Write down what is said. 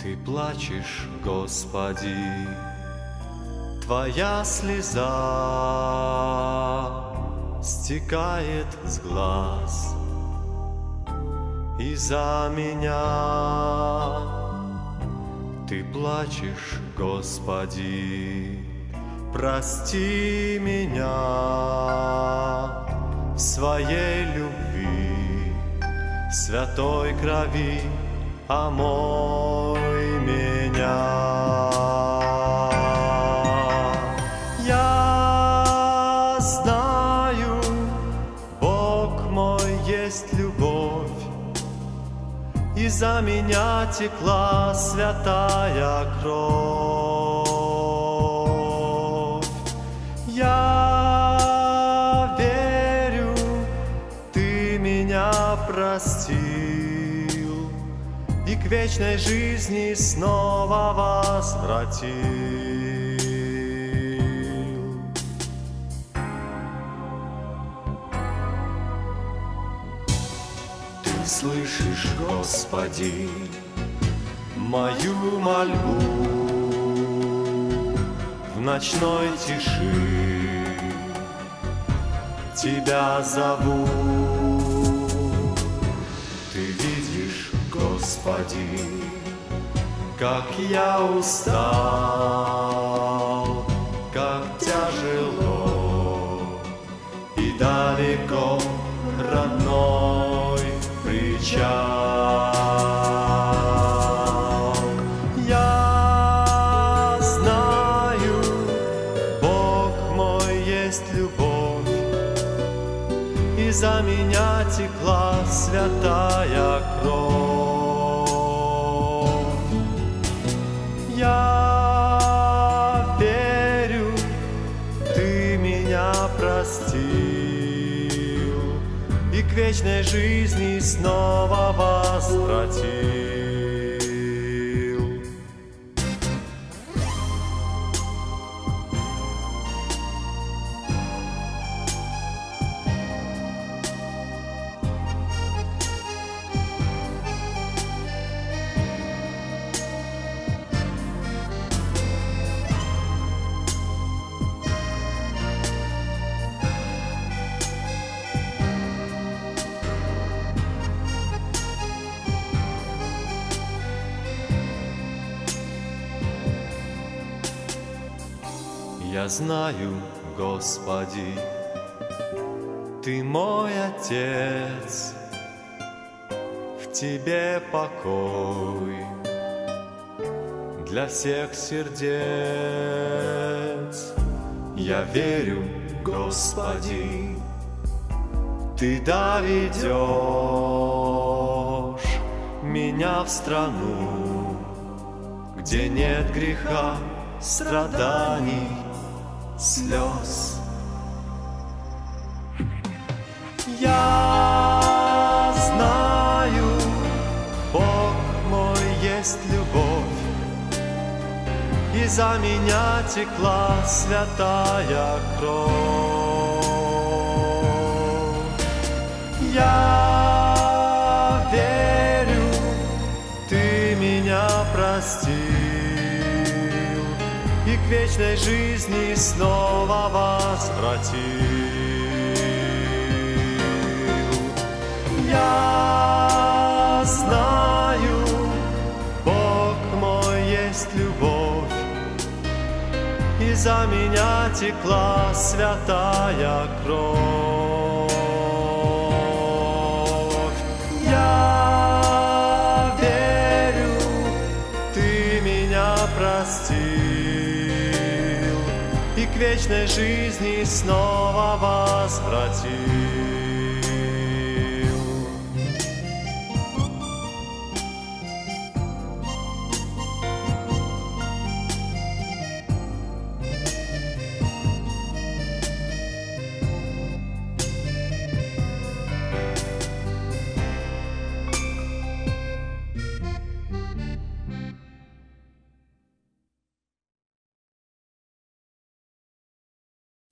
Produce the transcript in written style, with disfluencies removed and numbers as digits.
Ты плачешь, Господи, Твоя слеза стекает с глаз из-за меня. Ты плачешь, Господи, прости меня в своей любви, святой крови омой меня. Я знаю, Бог мой есть любовь, и за меня текла святая кровь. Я верю, Ты меня простил и к вечной жизни снова возвратил. Ты слышишь, Господи, мою мольбу в ночной тиши. Тебя зову, Ты видишь, Господи, как я устал, как тяжело и далеко родной причал. Я знаю, Бог мой есть любовь, и за меня текла святая кровь. Я верю, Ты меня простил и к вечной жизни снова возвратил. Я знаю, Господи, Ты мой Отец, в Тебе покой для всех сердец. Я верю, Господи, Ты доведешь меня в страну, где нет греха, страданий, слез. Я знаю, Бог мой есть любовь, и за меня текла святая кровь. Я верю, Ты меня простил и к вечной жизни снова возвратил. Я знаю, Бог мой есть любовь, и за меня текла святая кровь. Я верю, Ты меня простил и к вечной жизни снова возвратил.